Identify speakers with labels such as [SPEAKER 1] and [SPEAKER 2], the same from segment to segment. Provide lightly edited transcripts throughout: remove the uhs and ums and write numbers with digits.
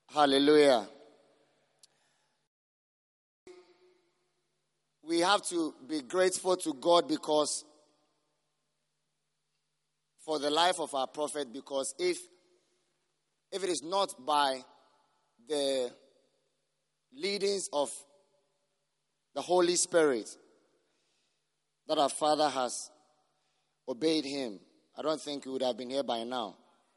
[SPEAKER 1] Hallelujah. We have to be grateful to God because for the life of our prophet, because if it is not by the leadings of the Holy Spirit that our Father has obeyed him, I don't think we would have been here by now.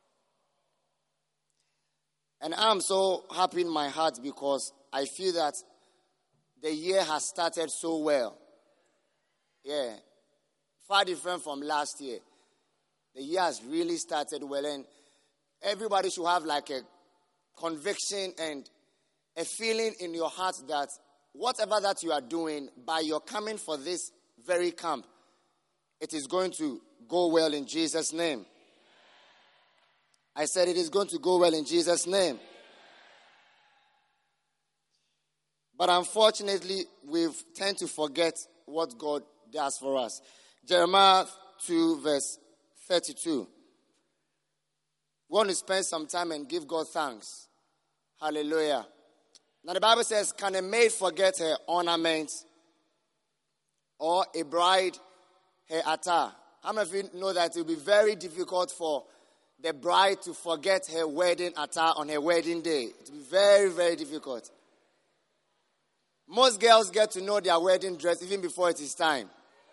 [SPEAKER 1] And I'm so happy in my heart because I feel that the year has started so well. Yeah. Far different from last year. The year has really started well, and everybody should have like a conviction and a feeling in your heart that whatever that you are doing, by your coming for this very camp, it is going to go well in Jesus' name. I said it is going to go well in Jesus' name. But unfortunately, we tend to forget what God does for us. Jeremiah 2 verse 32. We want to spend some time and give God thanks. Hallelujah. Now the Bible says, can a maid forget her ornaments, or a bride her attire? How many of you know that it will be very difficult for the bride to forget her wedding attire on her wedding day? It will be very, very difficult. Most girls get to know their wedding dress even before it is time.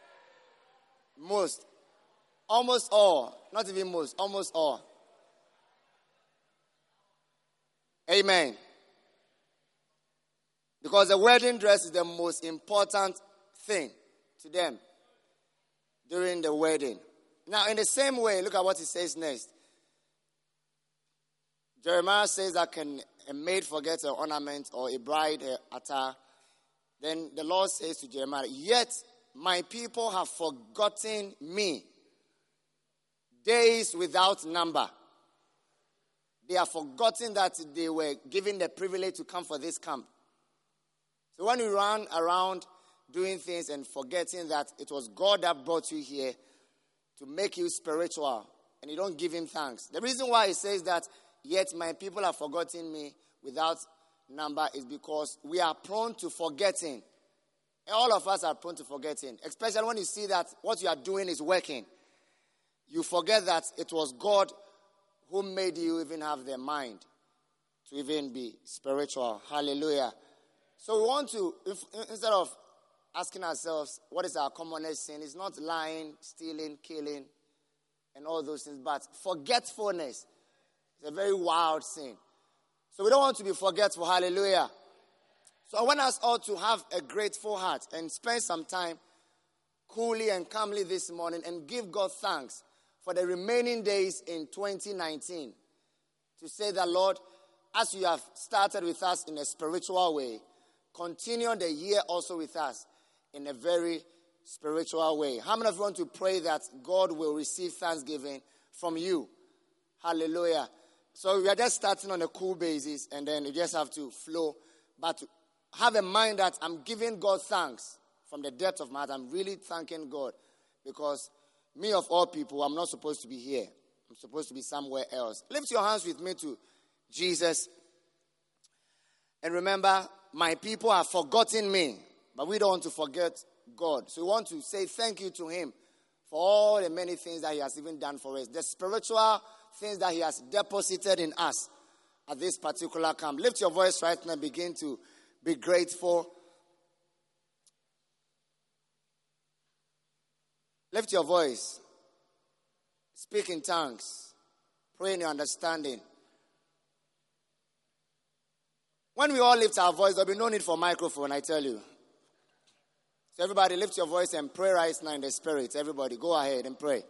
[SPEAKER 1] Most. Almost all. Not even most. Almost all. Amen. Because the wedding dress is the most important thing to them during the wedding. Now, in the same way, look at what it says next. Jeremiah says that can a maid forget her ornament, or a bride her attire? Then the Lord says to Jeremiah, yet my people have forgotten me days without number. They have forgotten that they were given the privilege to come for this camp. So when you run around doing things and forgetting that it was God that brought you here to make you spiritual, and you don't give him thanks. The reason why he says that, yet my people have forgotten me without number, is because we are prone to forgetting. All of us are prone to forgetting, especially when you see that what you are doing is working. You forget that it was God who made you even have the mind to even be spiritual. Hallelujah. So we want to, instead of asking ourselves, what is our commonest sin? It's not lying, stealing, killing, and all those things, but forgetfulness is a very wild sin. So we don't want to be forgetful. Hallelujah. So I want us all to have a grateful heart and spend some time coolly and calmly this morning and give God thanks for the remaining days in 2019. To say that, Lord, as you have started with us in a spiritual way, continue the year also with us in a very spiritual way. How many of you want to pray that God will receive thanksgiving from you? Hallelujah. So we are just starting on a cool basis, and then you just have to flow. But have a mind that I'm giving God thanks from the depth of my heart. I'm really thanking God, because me of all people, I'm not supposed to be here. I'm supposed to be somewhere else. Lift your hands with me to Jesus. And remember, my people have forgotten me, but we don't want to forget God. So we want to say thank you to him for all the many things that he has even done for us. The spiritual things that he has deposited in us at this particular camp. Lift your voice right now and begin to be grateful. Lift your voice. Speak in tongues. Pray in your understanding. When we all lift our voice, there will be no need for microphone, I tell you. So everybody lift your voice and pray right now in the spirit. Everybody go ahead and pray.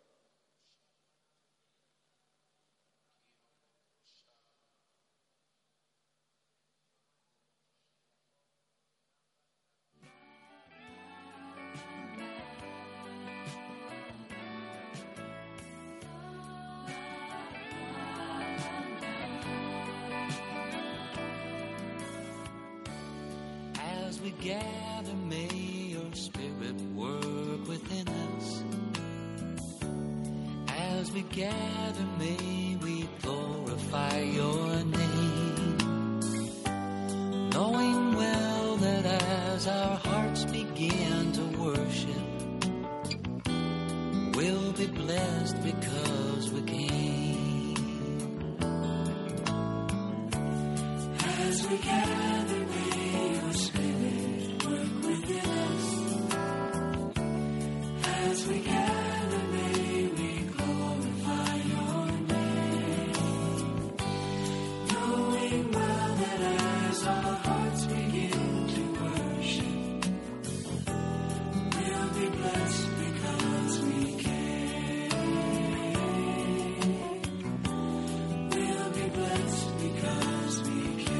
[SPEAKER 2] As we gather, may your spirit work within us. As we gather, may we glorify your name. be blessed because we came. As we gather, may your Spirit work within us. As we gather, may we glorify your name. Knowing well that as our hearts begin to worship, we'll be blessed because we came. We'll be blessed because we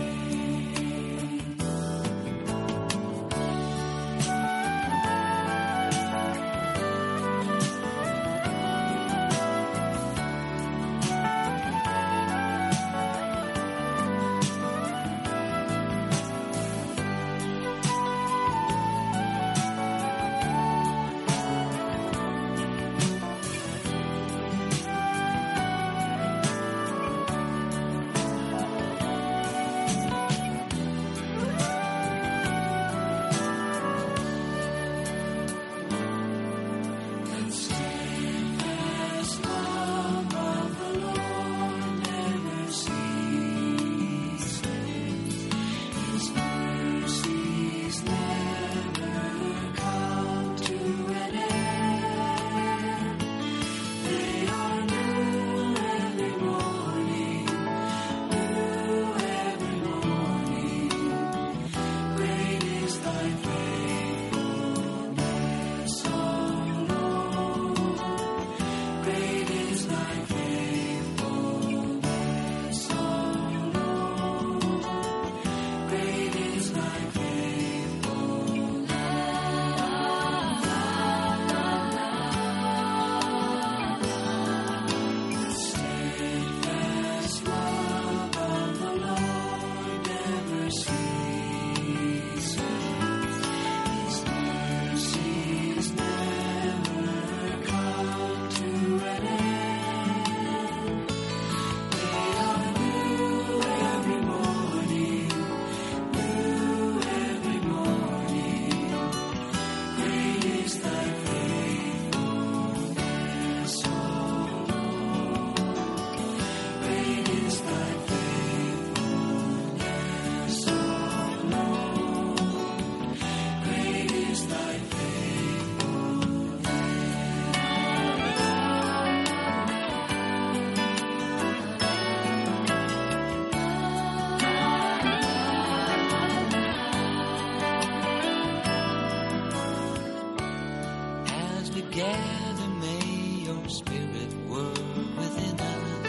[SPEAKER 2] gather, may your Spirit work within us.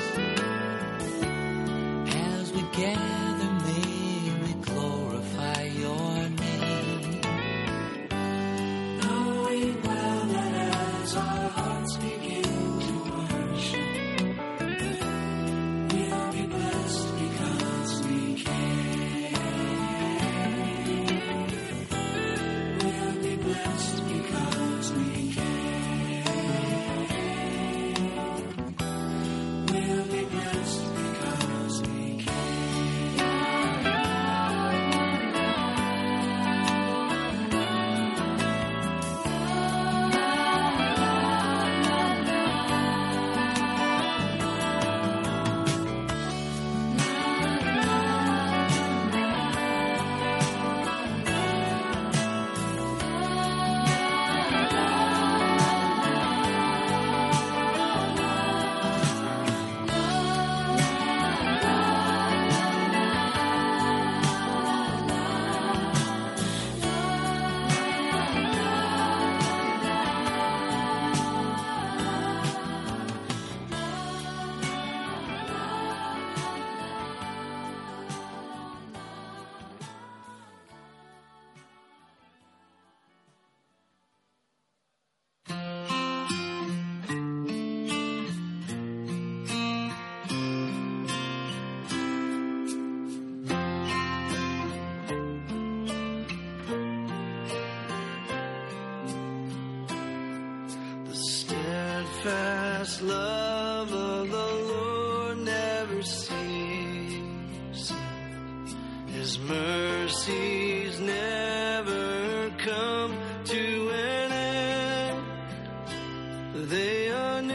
[SPEAKER 2] As we gather, may we glorify your name. Knowing well that as our hearts begin to worship, we'll be blessed because we came. We'll be blessed because we came.
[SPEAKER 3] steadfast love of the Lord never ceases. His mercies never come to an end. They are new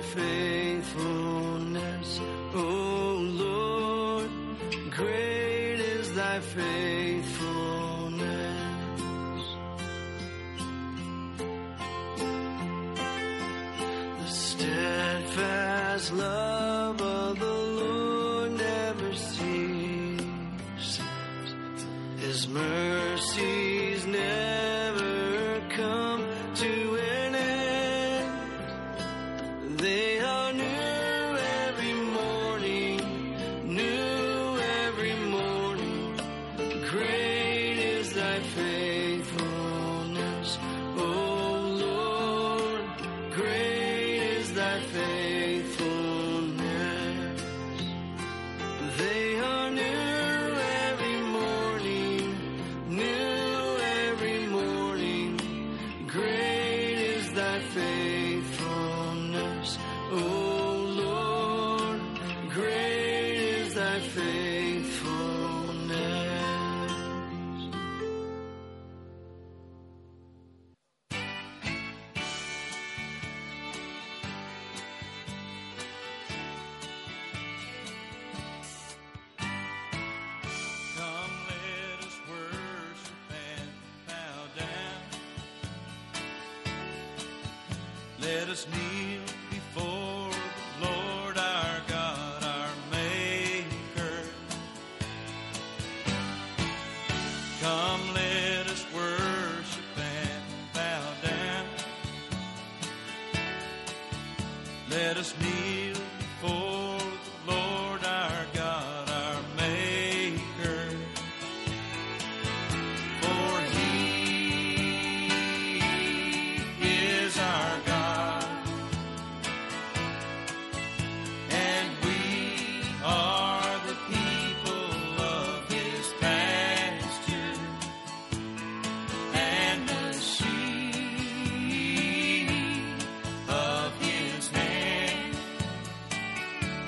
[SPEAKER 3] faithfulness, O Lord, great is thy faithfulness. The steadfast love of the Lord never ceases, his mercies never come to an end. They are new every morning, new every morning. Great is thy faithfulness, O Lord, great is thy faithfulness. They are new every morning, new every morning. Great is thy faithfulness, O Lord, great is thy faithfulness.
[SPEAKER 2] Come, let us worship and bow down. Let us kneel before the Lord our God, our Maker. Come, let us worship and bow down. Let us kneel before the Lord our God, our Maker. For He is our God, and we are the people of His pasture, and the sheep of His hand.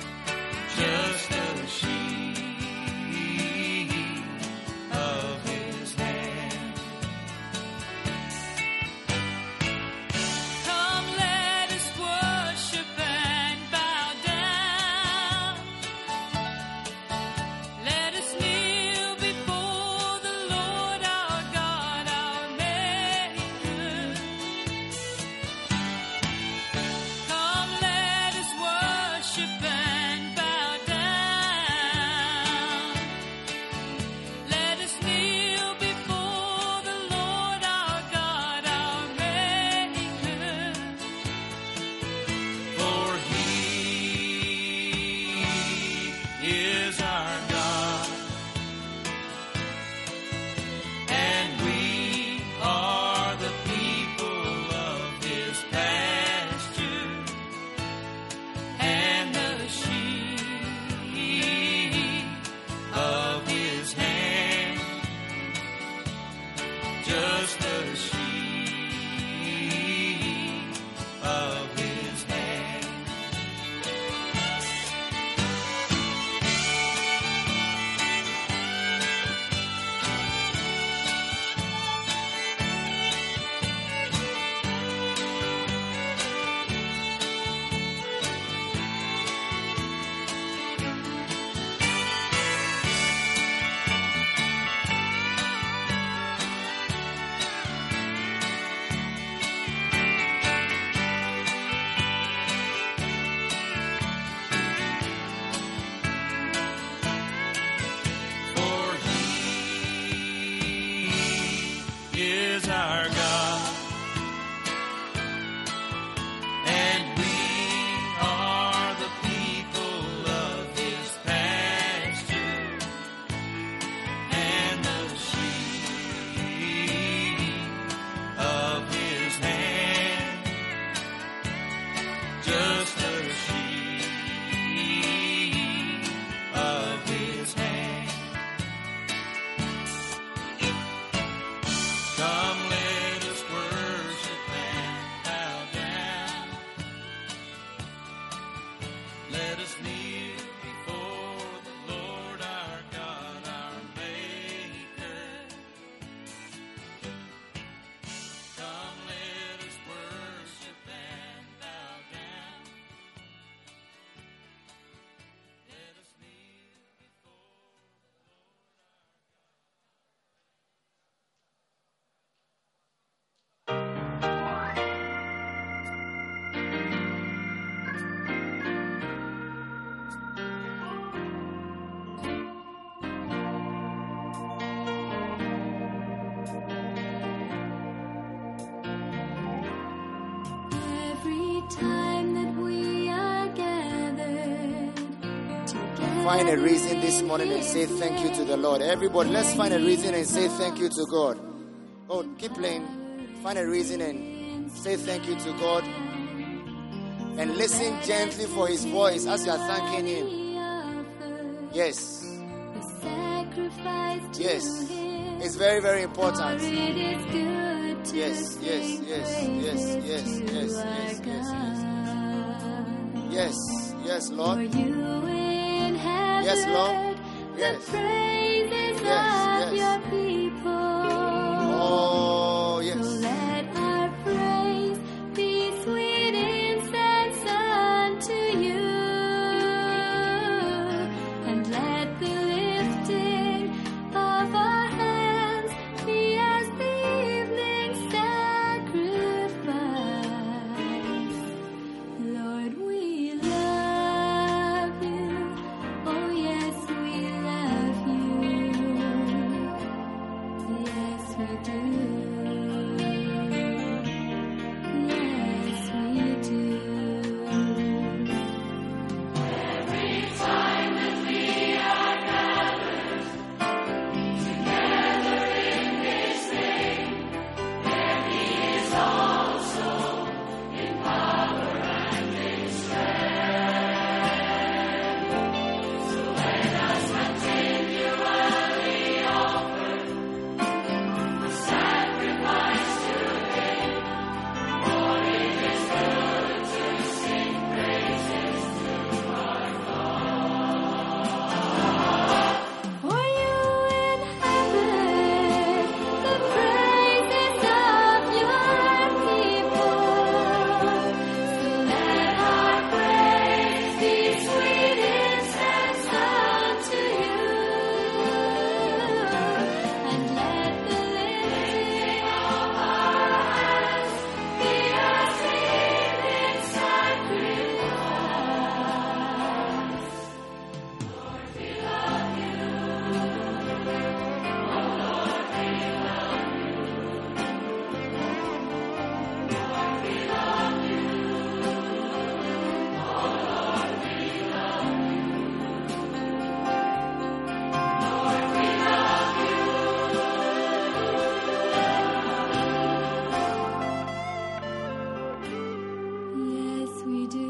[SPEAKER 4] time that we are gathered together.
[SPEAKER 1] Find a reason this morning and say thank you to the Lord. Everybody, let's find a reason and say thank you to God. Oh, keep playing. Find a reason and say thank you to God. And listen gently for His voice as you are thanking Him. Yes. Yes. It's very, very important. Yes, yes, yes, yes, yes, yes, yes, yes, yes. Yes, Lord. Yes, Lord. Yes. Yes, yes. Oh, yes.
[SPEAKER 4] Let our praise be sweet incense unto you, and let the lifting of our hands be as the evening sacrifice. Lord, we love you. Oh, yes, we love you. Yes, we do. Yes, we do. Every time that we are gathered together in His name, there He is also in power and in strength. So let us continually offer the sacrifice to Him, for it is good to sing praises to our God. For you inhabit the praises of your people. So let our praise be sweet incense unto you, and let the lifting of our hands be as the evening sacrifice. Lord, we love you. Oh, Lord, we love you. Lord, we love you. Oh, Lord, we love you. Lord, we love you. Yes, we do.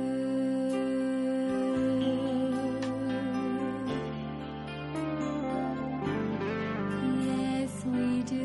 [SPEAKER 4] Yes, we do.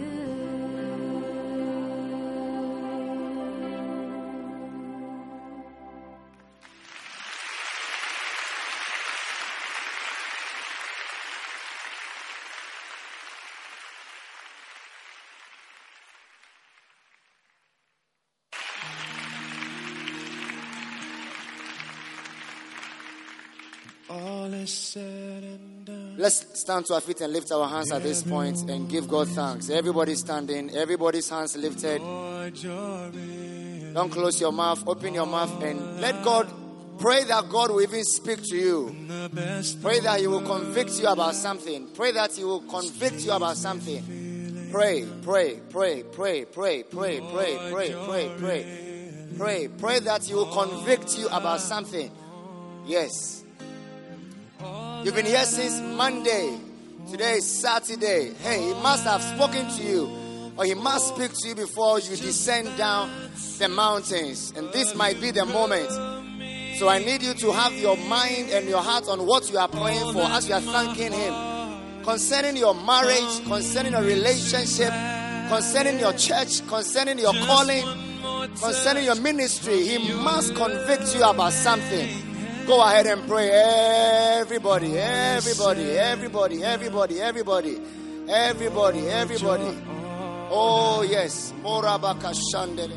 [SPEAKER 3] All is said and done.
[SPEAKER 1] Let's stand to our feet and lift our hands at this point and give God thanks. Everybody standing, everybody's hands lifted.
[SPEAKER 3] Lord, you're in.
[SPEAKER 1] Don't close your mouth, open your mouth and let God, pray that God will even speak to you.
[SPEAKER 3] The best
[SPEAKER 1] Pray that He will convict you about something. Pray that He will convict you about something. Pray, pray, pray, pray, pray, pray, pray, pray, pray, pray. Pray, pray that He will convict you about something. Yes. You've been here since Monday. Today is Saturday. Hey, He must have spoken to you, or He must speak to you before you descend down the mountains. And this might be the moment. So I need you to have your mind and your heart on what you are praying for as you are thanking Him. Concerning your marriage, concerning your relationship, concerning your church, concerning your calling, concerning your ministry, He must convict you about something. Go ahead and pray. Everybody, everybody, everybody, everybody, everybody, everybody, everybody. Oh, yes. Morabaka Shandele.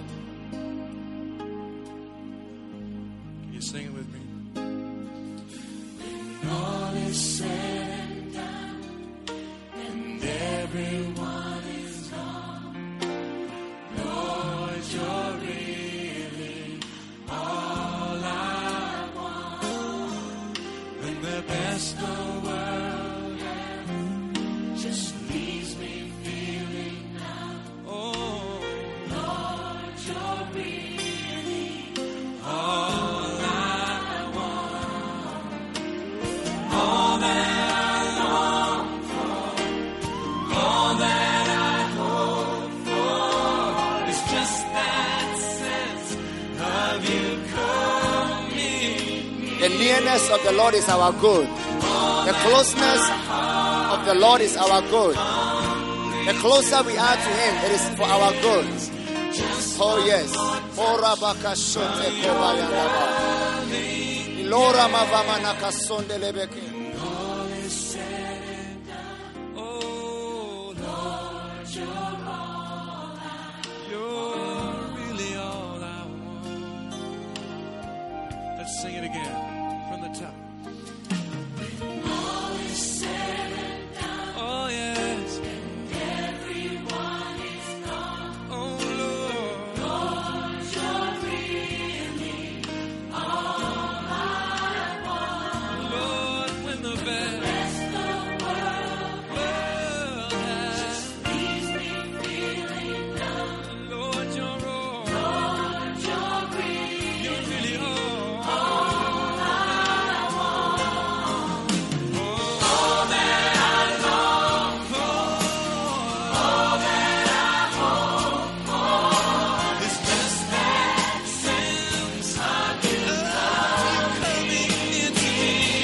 [SPEAKER 3] Can you sing it with me?
[SPEAKER 4] All is said and done, and everyone is gone. Lord, you're really all I want.
[SPEAKER 3] When the best
[SPEAKER 4] The world has just leaves me feeling now.
[SPEAKER 3] oh
[SPEAKER 4] Lord, you're really
[SPEAKER 1] The nearness of the Lord is our good. The closeness of the Lord is our good. The closer we are to Him, it is for our good. Oh yes.
[SPEAKER 3] Let's sing it again from the top. Oh yes. Oh Lord. Lord, when the best world has Lord, you're all. You're really all. It's just that sense of you coming into me.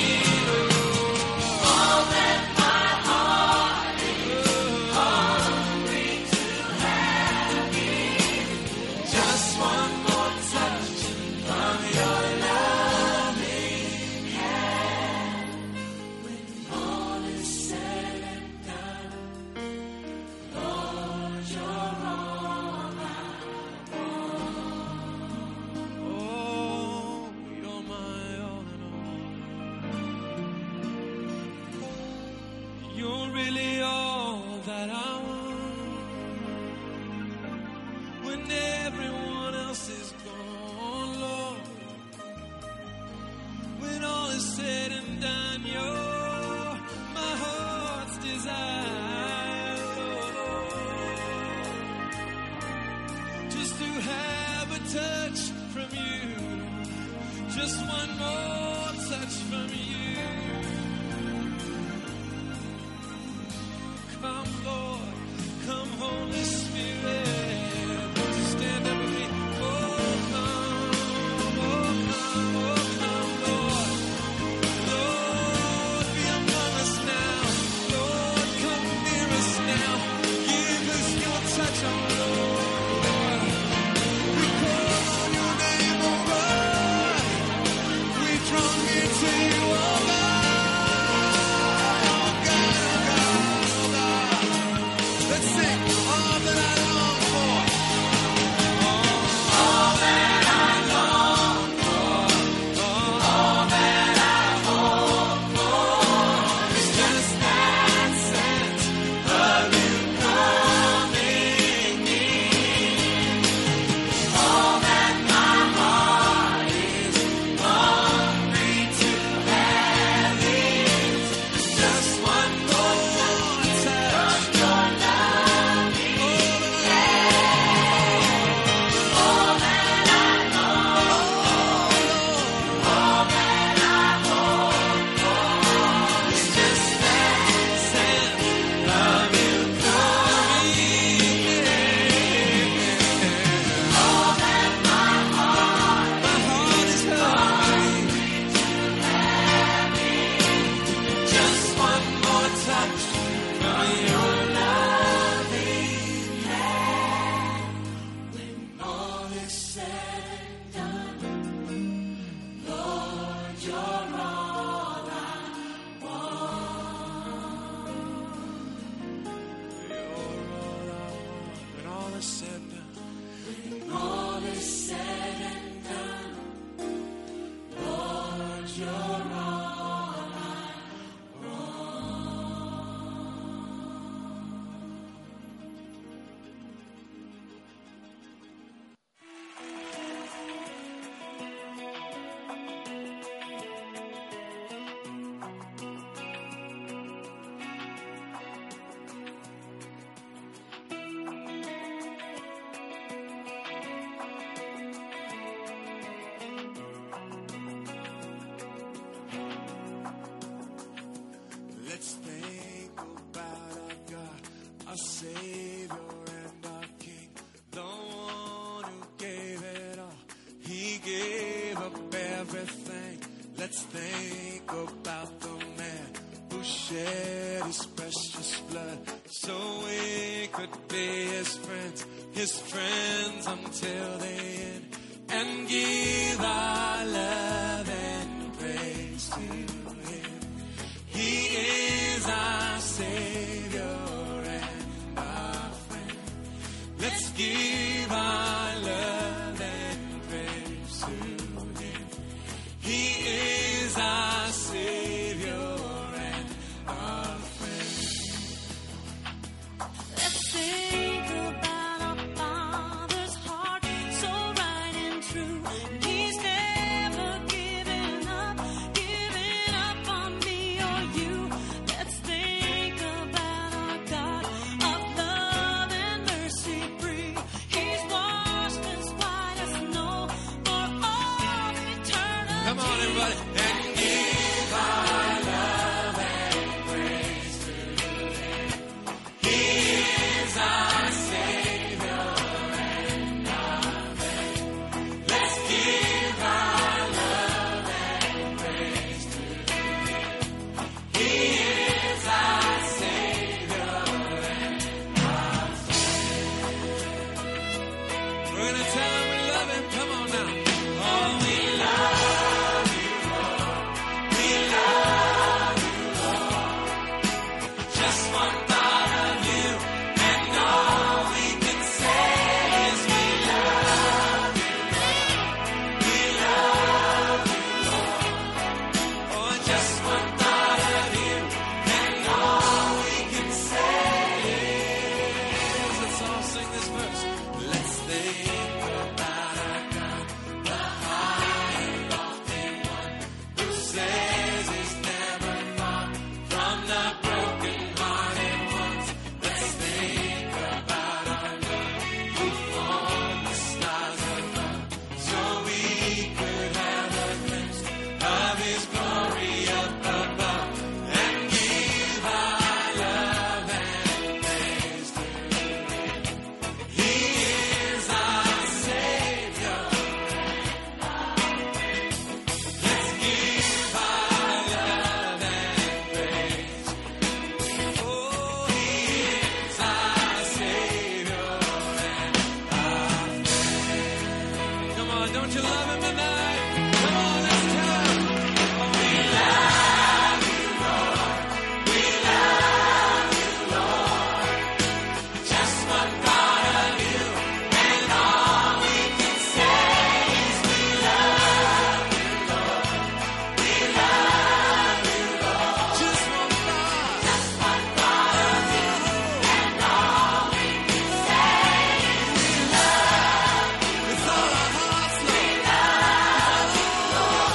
[SPEAKER 3] All that my heart is hungry to have is just one more touch from your loving hand. When all is said and done, Lord, you're all I want. Oh, you're my all in all. You're really all that I want. When everyone else is gone, Lord. When all is said and done, you're my heart's desire, Lord. Just to have a touch from you, just one more touch from you. Come, Lord, come, Holy Spirit. Stand up with me. Oh, come, Lord. Lord, be among us now. Lord, come near us now. Give us your touch, oh Lord. We call on your name, oh God. We draw near to you, oh God. Oh God, oh God, oh God. Let's sing all that I long for. All that I long for. All that I hope for is just that sense of you coming near. All that my heart is hungry to have is just one more touch of your loving hand. All that I long for, all that I hope for is just that sense of you coming near. All that my heart is hungry to have is just one more touch from your loving hand. When all is said and done, Lord, you're all I want. You're all I want. When all is said and done. When all is said and done, Lord, you're all I want. everything, let's think about the man who shed his precious blood so we could be his friends until the end, and give our love and praise to him. He is our Savior and our friend. Let's give our love and praise to him. He is our Savior and our friend.
[SPEAKER 5] Let's think about our Father's heart, so right and true. He's never given up on me or you. Let's think about our God of love and mercy free. He's washed us white as snow for all eternity.
[SPEAKER 3] Come on, everybody. And give our love and praise to him. He is our Savior and our friend. Let's give our love and praise to him. He is our Savior and our friend. We're gonna tell him we love him. Come on now. Oh, we love you, Lord. We love you, Lord. Just one thought of you, and all we can say is we love you, Lord. We love you, Lord. Oh, just one thought of you, and all we can say is, let's all sing this verse. Let's think about our God, the high and lofty one, who says he's never far from the broken-hearted ones. Let's think about our Lord, who formed the stars above, so we could have a glimpse of his glory up above, and give our love and praise to him. He is our Savior and our friend. Let's give our love and praise. Oh, he is our Savior and our friend. Come on, don't you love him tonight? Come on, let's tell him. Oh, we love you, Lord. We love you, Lord. Just one thought of you, and all we can say is we love you, Lord. We love you, Lord. Just one thought. Just one thought of you, and all we can say is we love you. With all our hearts, Lord. We love you, Lord.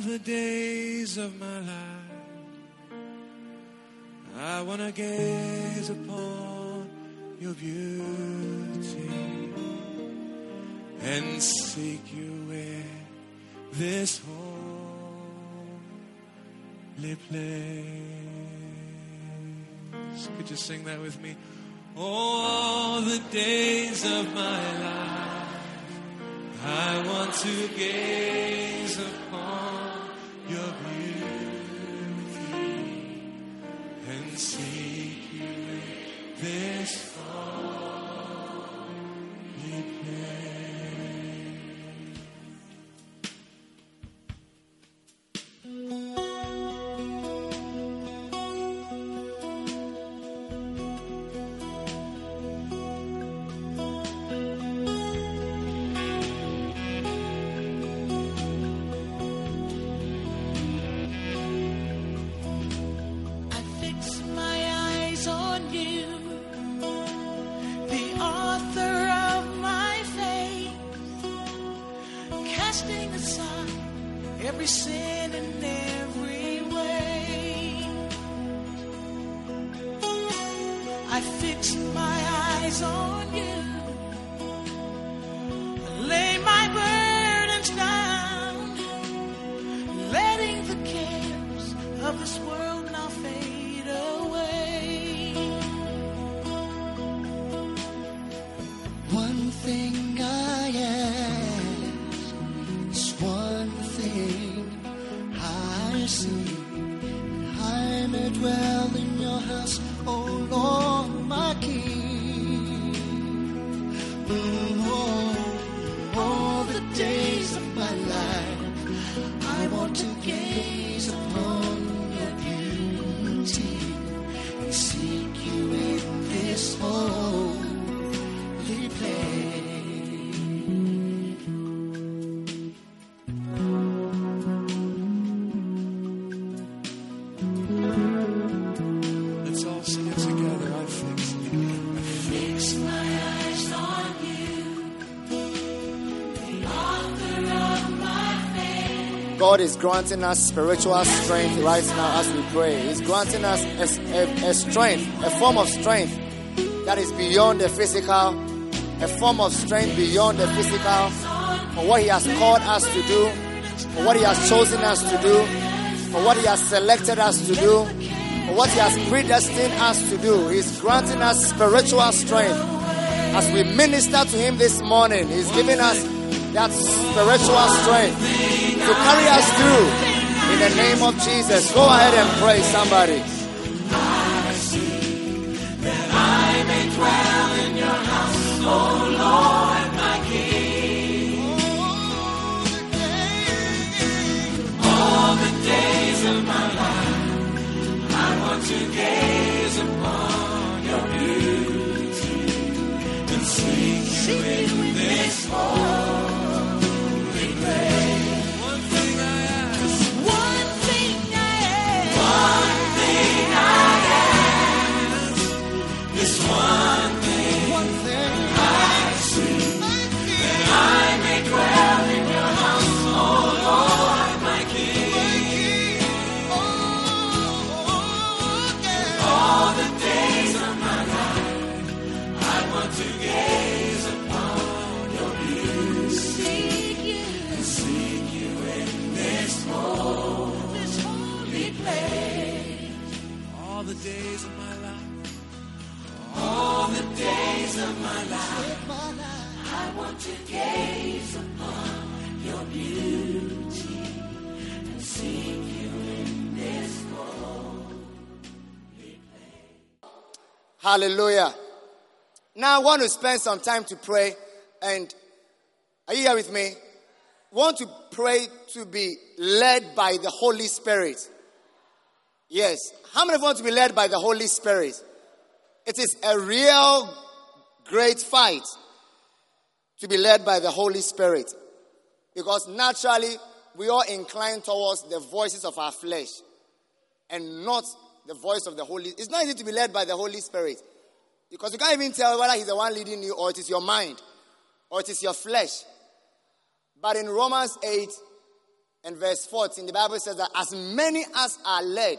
[SPEAKER 3] the days of my life, I want to gaze upon your beauty and seek you in this holy place. Could you sing that with me? All the days of my life, I want to gaze upon your beauty and seek you in this holy place.
[SPEAKER 6] I fix my eyes on you, the author of my faith, casting aside every sin and every way. I fix my eyes on you, lay my burdens down, letting the cares of this world now fade away.
[SPEAKER 7] One thing I ask, is one thing I seek, that I may dwell in your house, O Lord, my King. All the days of my life, I want to gaze upon your beauty and seek you in this holy place.
[SPEAKER 3] Let's all sing it together. I fix
[SPEAKER 6] My eyes on you, the author of my faith.
[SPEAKER 1] God is granting us spiritual strength right now as we pray. He's granting us a strength, a form of strength that is beyond the physical, a form of strength beyond the physical, for what He has called us to do, for what He has chosen us to do, for what He has selected us to do, for what He has predestined us to do. He's granting us spiritual strength. As we minister to Him this morning, He's giving us that spiritual strength to carry us through. In the name of Jesus, go ahead and pray, somebody.
[SPEAKER 6] One thing I
[SPEAKER 1] Hallelujah. Now I want to spend some time to pray. And are you here with me? Want to pray to be led by the Holy Spirit. Yes. How many want to be led by the Holy Spirit? It is a real great fight to be led by the Holy Spirit. Because naturally, we all incline towards the voices of our flesh and not the voice of the Holy. It's not easy to be led by the Holy Spirit. Because you can't even tell whether He's the one leading you or it is your mind or it is your flesh. But in Romans 8, and verse 14, the Bible says that as many as are led,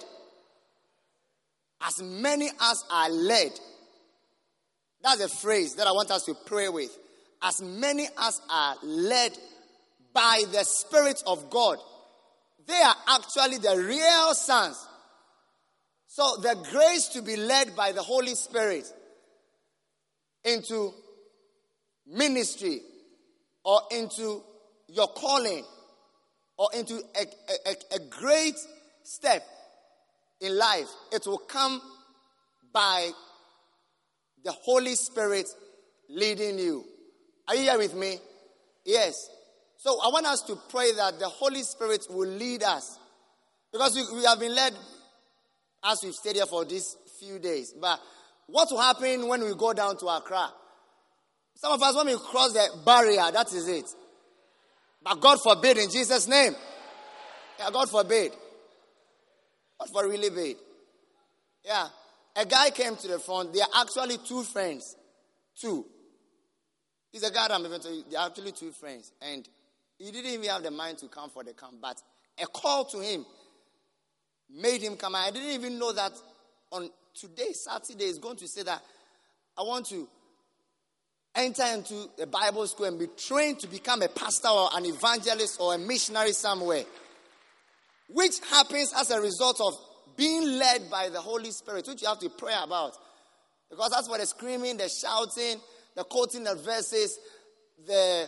[SPEAKER 1] that's a phrase that I want us to pray with. As many as are led by the Spirit of God, they are actually the real sons. So the grace to be led by the Holy Spirit into ministry or into your calling or into a great step in life, it will come by the Holy Spirit leading you. Are you here with me? Yes. So I want us to pray that the Holy Spirit will lead us. Because we have been led as we've stayed here for these few days. But what will happen when we go down to Accra? Some of us, when we cross the barrier, that is it. But God forbid, in Jesus' name. Yeah, God forbid. God forbid. Yeah. A guy came to the front. They are actually two friends. Two. He's a guy that I'm even telling you. They are actually two friends. And he didn't even have the mind to come for the camp. But a call to him made him come. I didn't even know that on today, Saturday, is going to say that I want to enter into a Bible school and be trained to become a pastor or an evangelist or a missionary somewhere. Which happens as a result of being led by the Holy Spirit, which you have to pray about. Because that's what the screaming, the shouting, the quoting the verses, the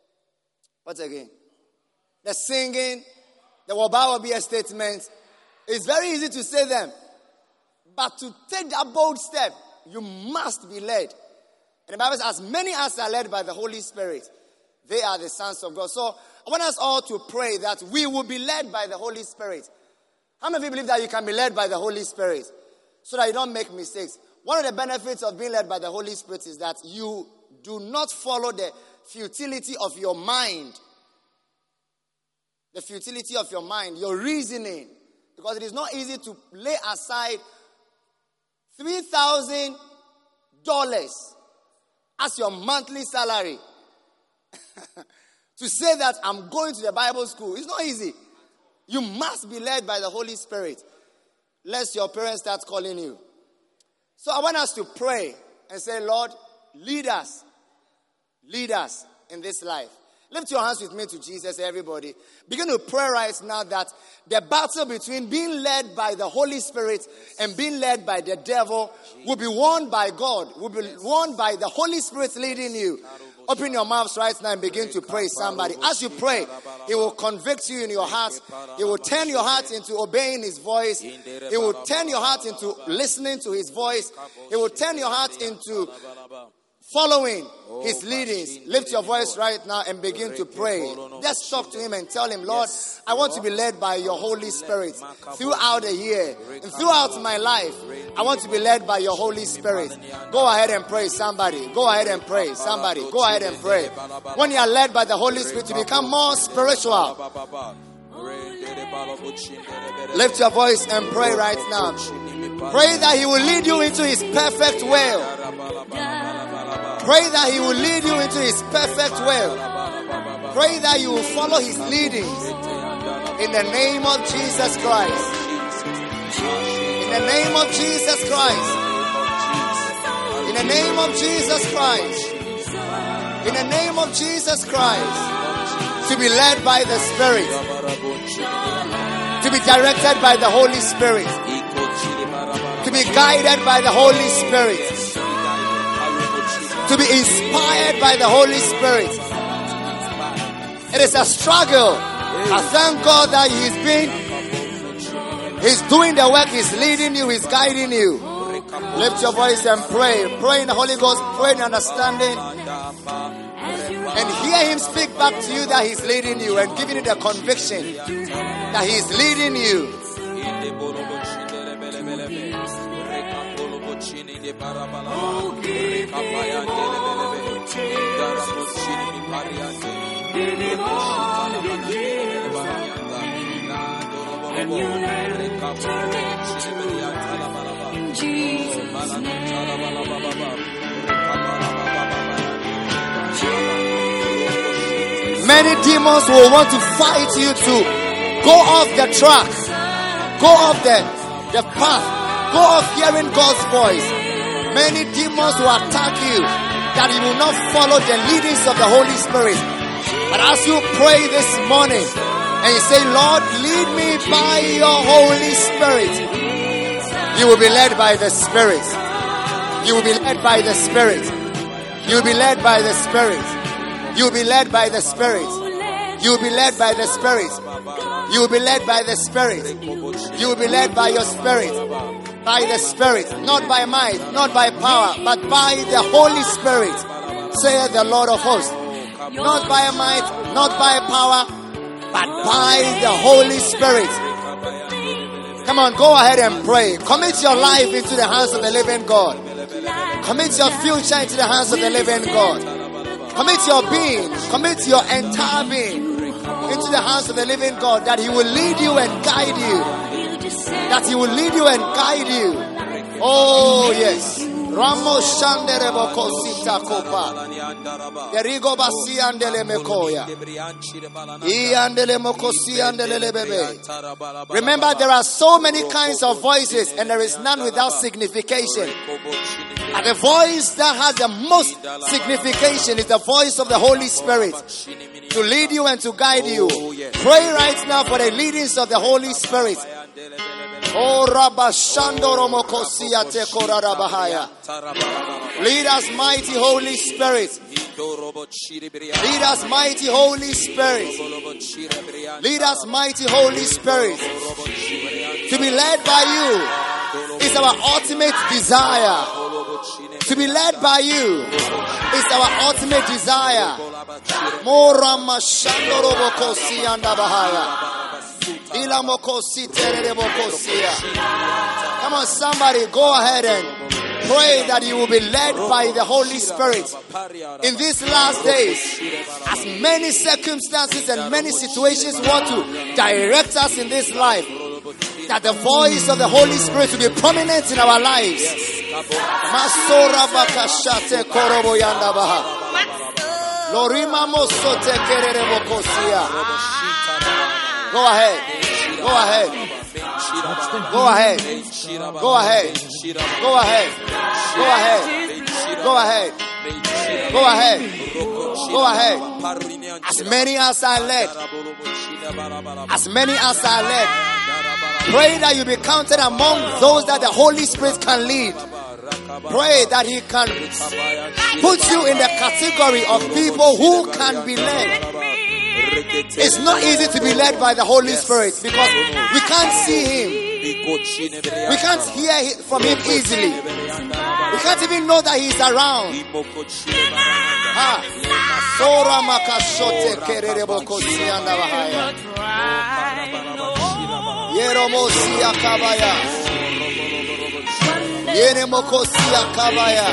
[SPEAKER 1] singing, the wabawabi statements. It's very easy to say them. But to take that bold step, you must be led. And the Bible says, as many as are led by the Holy Spirit, they are the sons of God. So I want us all to pray that we will be led by the Holy Spirit. How many of you believe that you can be led by the Holy Spirit so that you don't make mistakes? One of the benefits of being led by the Holy Spirit is that you do not follow the futility of your mind. The futility of your mind, your reasoning. Because it is not easy to lay aside $3,000 as your monthly salary to say that I'm going to the Bible school. It's not easy. You must be led by the Holy Spirit, lest your parents start calling you. So I want us to pray and say, Lord, lead us in this life. Lift your hands with me to Jesus, everybody. Begin to pray right now that the battle between being led by the Holy Spirit and being led by the devil will be won by God, will be won by the Holy Spirit leading you. Open your mouths right now and begin to pray somebody. As you pray, He will convict you in your heart. He will turn your heart into obeying His voice. He will turn your heart into listening to His voice. He will turn your heart into following His leadings. Lift your voice right now and begin to pray. Just talk to Him and tell Him, Lord, I want to be led by your Holy Spirit throughout the year and throughout my life. I want to be led by your Holy Spirit. Go ahead and pray, somebody. Go ahead and pray, somebody. Go ahead and pray. When you are led by the Holy Spirit, you become more spiritual. Lift your voice and pray right now. Pray that He will lead you into His perfect will. Pray that He will lead you into His perfect will. Pray that you will follow His leadings. In the name of Jesus Christ. In the name of Jesus Christ. In the name of Jesus Christ. In the name of Jesus Christ. To be led by the Spirit. To be directed by the Holy Spirit. To be guided by the Holy Spirit. To be inspired by the Holy Spirit. It is a struggle. I thank God that He's doing the work. He's leading you. He's guiding you. Lift your voice and pray. Pray in the Holy Ghost. Pray in understanding. And hear Him speak back to you that He's leading you and giving you the conviction that He's leading you. Many demons will want to fight you to go off the track, go off the path, go off hearing God's voice. Many demons will attack you that you will not follow the leadings of the Holy Spirit. But as you pray this morning and you say, Lord, lead me by your Holy Spirit, you will be led by the Spirit. You will be led by the Spirit. You will be led by the Spirit. You will be led by the Spirit. You will be led by the Spirit. You will be led by the Spirit. You will be led by your Spirit. By the Spirit. Not by might, not by power, but by the Holy Spirit, saith the Lord of hosts. Not by might, not by power, but by the Holy Spirit. Come on, go ahead and pray. Commit your life into the hands of the living God. Commit your future into the hands of the living God. Commit your being, commit your entire being into the hands of the living God, that He will lead you and guide you. That He will lead you and guide you. Oh yes. Ramo Shanderebo Kosita Kopa. Yerigo Basi Andele Mekoya. Iandele Mokosi Andele Bebe. Remember, there are so many kinds of voices, and there is none without signification. And the voice that has the most signification is the voice of the Holy Spirit, to lead you and to guide you. Pray right now for the leadings of the Holy Spirit. Oh, Rabba Shandoro Mokosia Tekora Rabahaya. Lead us, mighty Holy Spirit. Lead us, mighty Holy Spirit. Lead us, mighty Holy Spirit. To be led by you is our ultimate desire. To be led by you is our ultimate desire. Mora Mashandoro Mokosia and Abahaya. Come on, somebody, go ahead and pray that you will be led by the Holy Spirit in these last days. As many circumstances and many situations want to direct us in this life, that the voice of the Holy Spirit will be prominent in our lives. Go ahead. Go ahead. Go ahead. Go ahead. Go ahead. Go ahead. Go ahead. Go ahead. Go ahead. As many as I led. As many as I led. Pray that you be counted among those that the Holy Spirit can lead. Pray that He can put you in the category of people who can be led. It's not easy to be led by the Holy Spirit because we can't see Him. We can't hear from Him easily. We can't even know that He's around. Sora makashote kererebo kosianda bahaya. Yeromosi akabaya. Yenemokosi akabaya.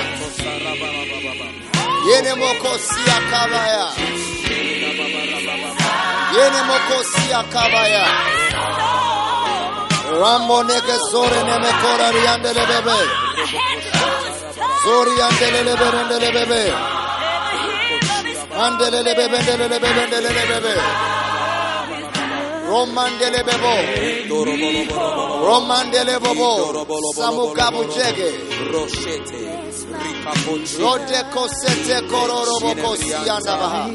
[SPEAKER 1] Yenemokosi akabaya. Yenemokosi akabaya. Rambo neke sore neme kora riandele bebe. Sori andele bebe. Andele bebe. Romandele bebo. Romandele bobo. Samukabu jege. Rode kosete kororobo kosianda baha.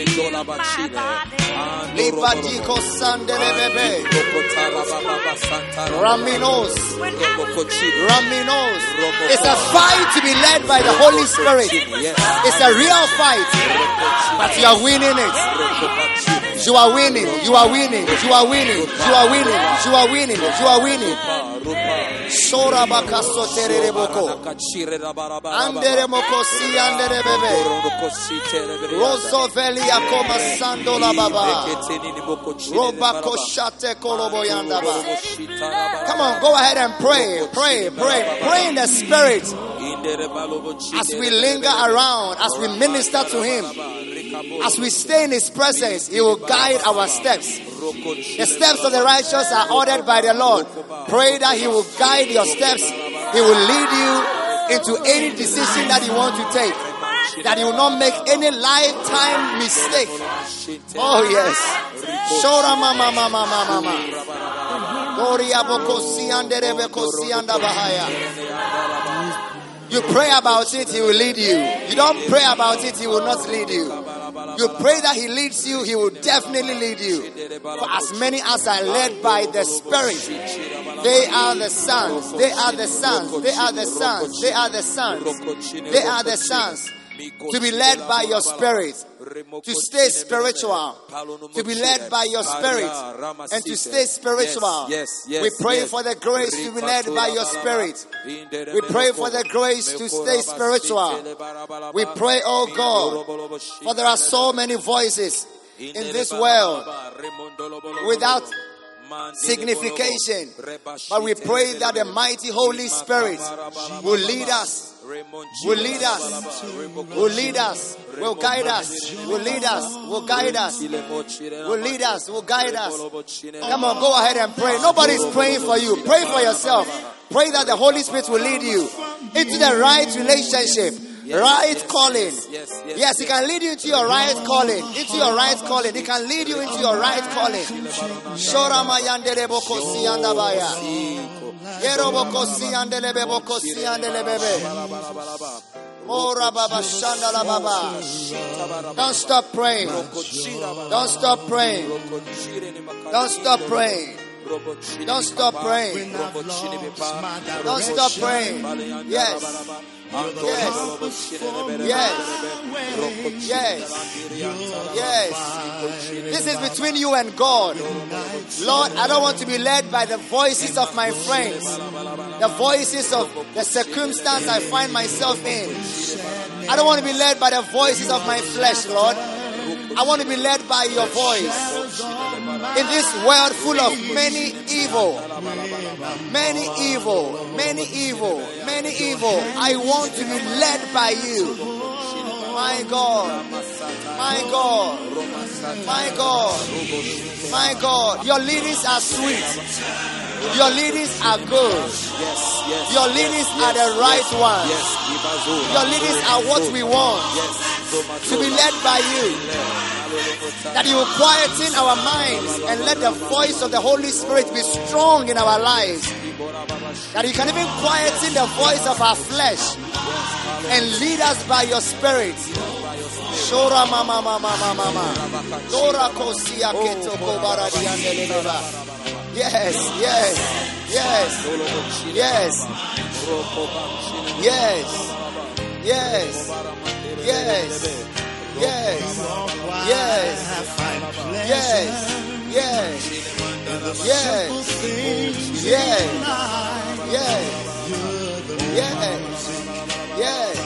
[SPEAKER 1] Libadi kosandele bebe. Raminos. It's a fight to be led by the Holy Spirit. It's a real fight. But you are winning it. You are winning. You are winning. You are winning. You are winning. You are winning. You are winning. Shora bakaso tereboko. Andere mokosi andere bebe. Rosso veli akoma sando la baba. Roba koshate koloboyanda ba. Come on, go ahead and pray. Pray, pray. Pray in the Spirit. As we linger around, as we minister to Him, as we stay in His presence, He will guide our steps. The steps of the righteous are ordered by the Lord. Pray that He will guide your steps. He will lead you into any decision that you want to take. that he will not make any lifetime mistake. Oh yes. Shora mama mama mama mama. Doria bokosi andere bekosi anda bahaya. You pray about it, he will lead you. You don't pray about it, he will not lead you. You pray that he leads you, he will definitely lead you. For as many as are led by the Spirit, they are the sons. They are the sons. They are the sons. They are the sons. They are the sons. To be led by your Spirit, to stay spiritual, to be led by your Spirit, and to stay spiritual. We pray for the grace to be led by your Spirit. We pray for the grace to stay spiritual. We pray, oh God, for there are so many voices in this world without signification, but we pray that the mighty Holy Spirit will lead us, will lead us, will lead us, will guide us, will lead us, will guide us, will lead us, will guide us. Come on, go ahead and pray. Nobody's praying for you. Pray for yourself. Pray that the Holy Spirit will lead you into the right relationship, right calling. Yes, he can lead you into your right calling, into your right calling. He can lead you into your right calling. Shorama yandere bokosi andabaya. Yero bokosi andele bebokosi andele bebe. Ora baba shandala baba. Don't stop praying. Don't stop praying. Don't stop praying. Don't stop praying. Don't stop praying. Yes. Yes. Yes. Yes. Yes. This is between you and God. Lord, I don't want to be led by the voices of my friends, the voices of the circumstance I find myself in. I don't want to be led by the voices of my flesh, Lord. I want to be led by your voice. In this world full of many evil, many evil, many evil, many evil, I want to be led by you. My God, my God, my God, my God. Your leadings are sweet. Your leadings are good. Your leadings are the right ones. Your leadings are what we want. To be led by you. That you will quieten our minds and let the voice of the Holy Spirit be strong in our lives. That you can even quieten the voice of our flesh and lead us by your Spirit. Shora mama mama mama. Dora kosia keto kobaradi andeleba. Yes, yes, yes, yes, yes, yes, yes, yes, yes, yes, yes, yes, yes, yes, yes,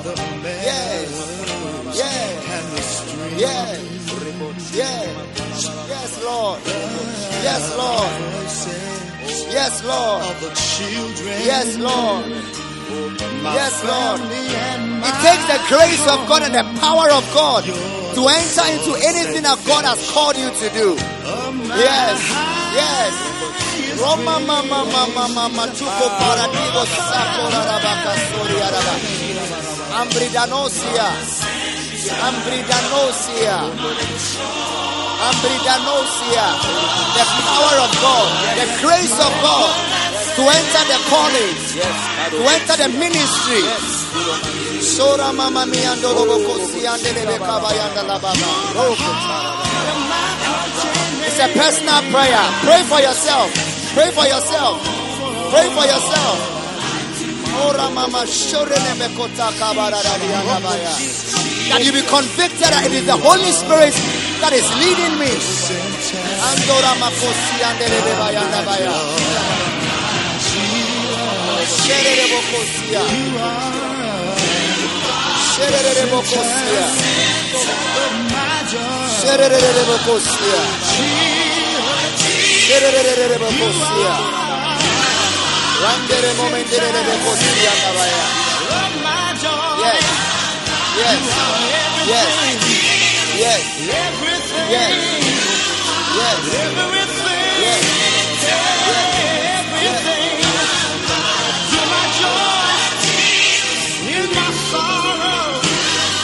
[SPEAKER 1] yes, yes, yes, yes, Lord. Yes, Lord. Yes, Lord. Yes, Lord. Yes, Lord. It takes the grace of God and the power of God to enter into anything that God has called you to do. Yes. Yes. Roma mama mama mama tuko paradigo sakora rabaka sori araba. Ambridanosia. Ambridanosia. Ambridanosia, the power of God, the grace of God to enter the calling, to enter the ministry. Sora mama mi andolo bokosi andele bekabayanda la baba. It's a personal prayer. Pray for yourself. Pray for yourself. Pray for yourself. Ora mama shorene bekota kabarara diandabaya. That you be convicted that it is the Holy Spirit that is leading me. Andora makosi andele bayanda baya. Sherere bokosia. Sherere bokosia. Sherere bokosia. Sherere bokosia. Randere momentere bokosia kabaya. Yes. Yes. Yes. Yes. Yes. Yes. Yes.
[SPEAKER 6] Everything. You're my joy in my sorrow.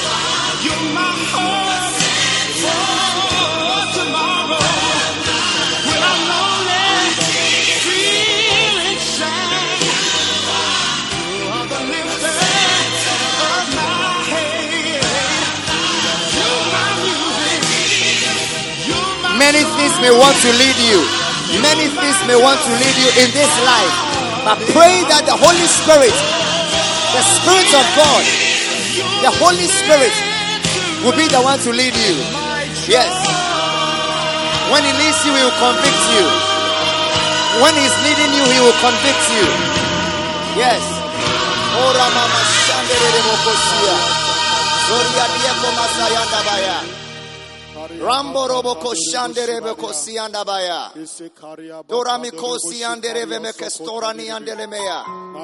[SPEAKER 1] Many things may want to lead you. Many things may want to lead you in this life. But pray that the Holy Spirit, the Spirit of God, the Holy Spirit will be the one to lead you. Yes. When He leads you, He will convict you. When He's leading you, He will convict you. Yes. Ora mama shandere bokosia. Zoria dieko masayanda baya. Rambo roboko shandere bokosia ndabaya. Dora mikosi andere vemekestora ni andelemeya.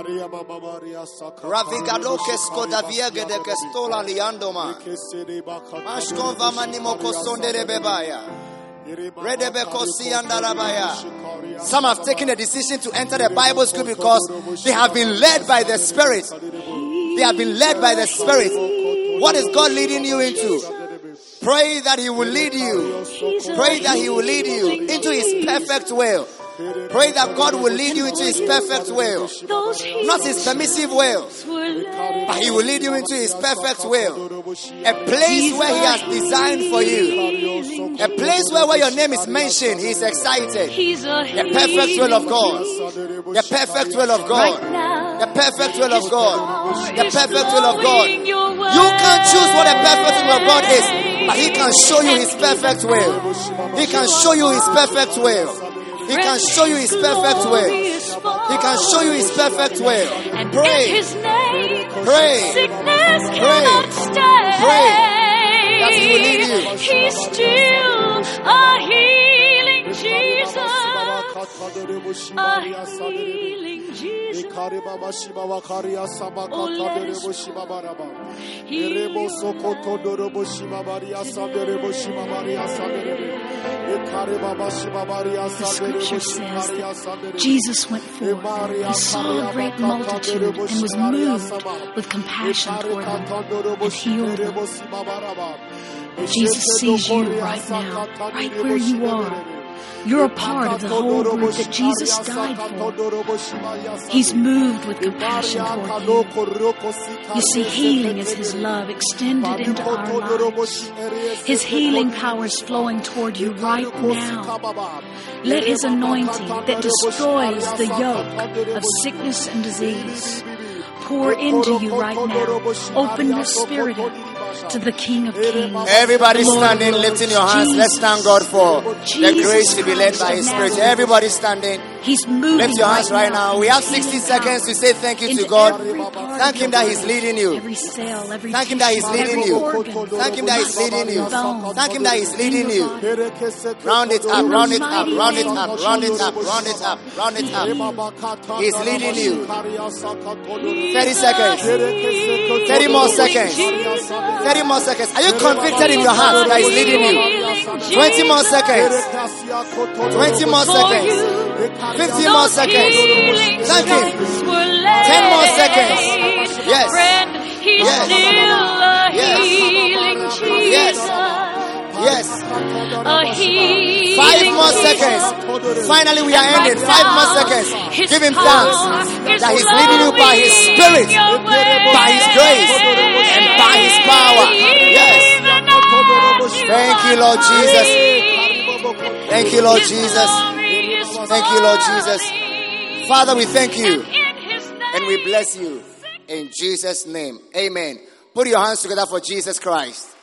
[SPEAKER 1] Ravigado kesko daviege de kestola liandoma. Mashko vamani moko sondere bebaya. Some have taken a decision to enter the Bible school because they have been led by the Spirit. They have been led by the Spirit. What is God leading you into? Pray that He will lead you. Pray that He will lead you into His perfect will. Pray that God will lead you into His perfect will. Not His permissive will, but He will lead you into His perfect will. A place where He has designed for you. A place where your name is mentioned, He is excited. The perfect will of God. The perfect will of God. The perfect will of God. The perfect will of God. You can't choose what the perfect will of God is, but He can show you His perfect will. He can show you His perfect will. He can show you His perfect will. He can show you His perfect will. Pray. Pray.
[SPEAKER 5] Sickness
[SPEAKER 1] Pray.
[SPEAKER 5] cannot stay.
[SPEAKER 1] Pray that He will lead you.
[SPEAKER 5] He's still a healing Jesus. A healing Jesus. Oh, let us
[SPEAKER 8] The scripture says that Jesus went forth. He saw a great multitude and was moved with compassion toward them and healed them. Jesus sees you right now, right where you are. You're a part of the whole group that Jesus died for. He's moved with compassion toward you. You see, healing is His love extended into our lives. His healing power is flowing toward you right now. Let His anointing that destroys the yoke of sickness and disease pour into you right now. Open your spirit up to the King of Kings.
[SPEAKER 1] Everybody standing, lifting your hands. Let's thank God for the grace to be led by His Spirit. Everybody standing.
[SPEAKER 8] He's moving.
[SPEAKER 1] Lift your hands right now. We have 60 seconds to say thank you to God. Thank Him that He's leading you.
[SPEAKER 8] Every cell, every
[SPEAKER 1] Thank Him that He's leading you.
[SPEAKER 8] organ,
[SPEAKER 1] Thank Him that He's leading you.
[SPEAKER 8] bones,
[SPEAKER 1] Thank Him that He's leading you. Round it up, round it up, round it up, round it up, round it up, round it up. He's leading you. 30 seconds. 30 more seconds. 30 more seconds. Are you convicted in your heart that He's leading you? 20 more seconds. 20 more seconds. 15 more seconds. Thank Him. 10 more seconds. Yes. Yes. Yes. Yes. 5 more seconds. Finally, we are ending. 5 more seconds. Give Him thanks that He's leading you by His Spirit, by His grace, and by His power. Yes. Thank you, Lord Jesus. Thank you, Lord Jesus. Thank you, Lord Jesus. Father, we thank you and we bless you in Jesus' name. Amen. Put your hands together for Jesus Christ.